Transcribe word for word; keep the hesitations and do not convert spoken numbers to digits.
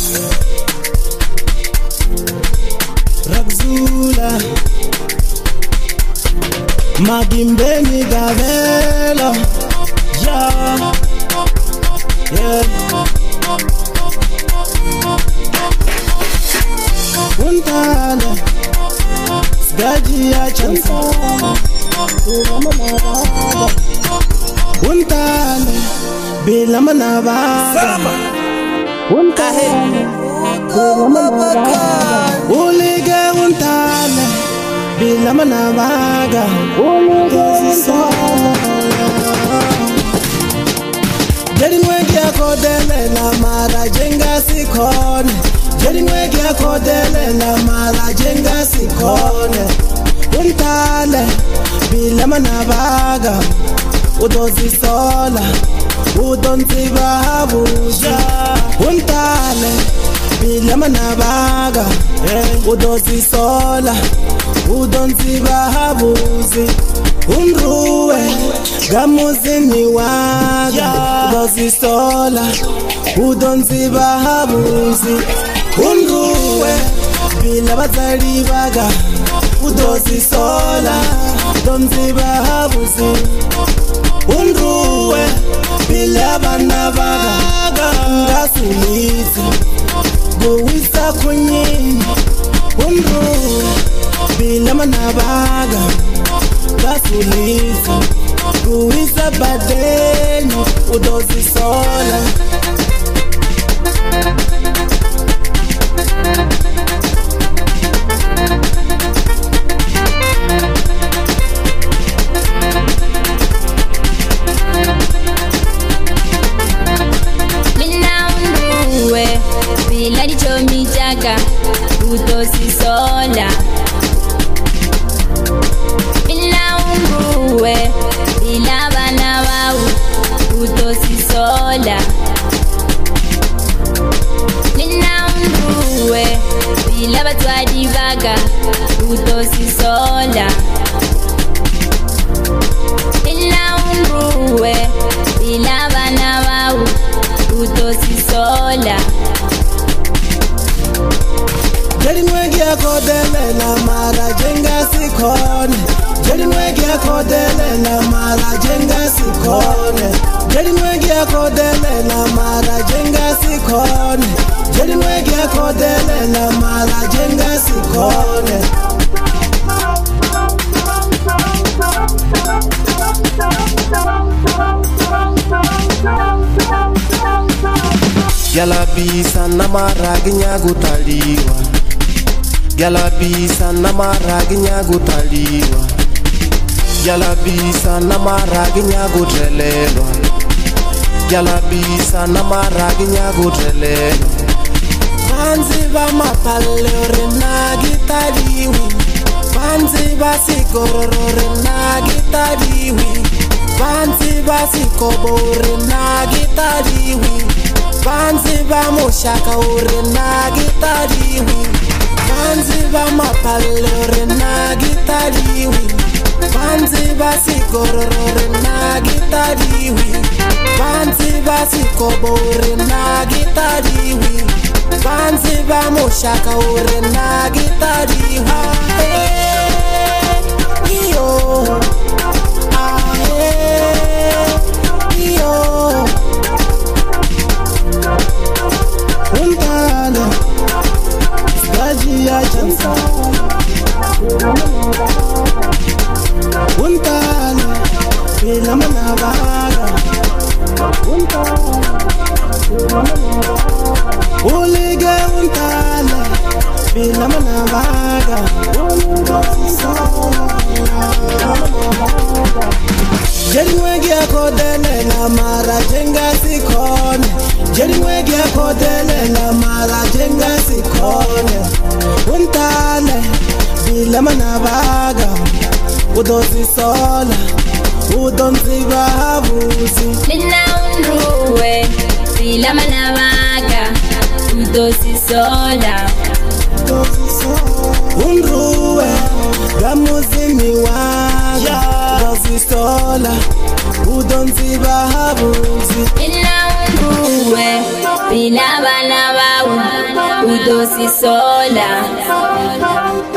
Rakzula Magimbeni Gavelo Yeah Yeah Untale Sgaji ya chansa Untale Bila manaba Salama Untale Bila manaba Ulige untale Bila manabaga Ulige sola Jeri mwegi ya kodele na mara jenga sikone Jeri mwegi ya kodele na mara jenga sikone Untale Bila manabaga Udozi sola Udonzi babuja Untale Bila manabaga Udozi sola Udonzi babuzi Umruwe Gamuzini waga Udozi sola Udonzi babuzi Umruwe Bila bazali baga Udozi sola Udonzi babuzi Umruwe Bila bana baga Ngasulisi Guwisa kunyini Umruwe Bila manabaga Ngasulisi Guwisa badeni Udozi sola Udozi sola Bila umruwe Bila bana wau Udozi sola Bila umruwe Bila batwadi baga Udozi sola Bila umruwe Bila bana wau Udozi sola Jeri mwegi ya kodele na mara jenga sikone Jeri mwegi ya kodele na mara jenga sikone Jeri mwegi ya kodele na mara jenga sikone Jeri mwegi ya kodele na mara jenga sikone Galabisa na maraginya gutaliwa Galabisa na maraginya gutaliwa Galabisa na maraginya gutrelelwa Galabisa na maraginya gutrelelwa Panzi ba mapale orena gitaliwi Panzi ba sigororo orena gitaliwi Panzi ba sikobo orena gitaliwi Panzi ba mushaka orena gitaliwi Panzi ba mapale orena gitaliwi Panzi ba sigororo orena gitaliwi Panzi ba sikobo orena gitaliwi Panzi ba mushaka orena gitaliwi Iyo Iyo Untale Sgaji ya chansa Untale Bila manabaga Ulige untale Bila manabaga Jeri mwegi ya kodele na mara jenga sikone Jeri mwegi ya kodele na mara jenga sikone Untale Bila manabaga Udozi sola Udonzi babuzi Bila umruwe Bila manabaga Udozi sola Udozi sola Umruwe Gamuzini waga uzistola udonziba habuzi ina unruwe bila bana bawu udosisola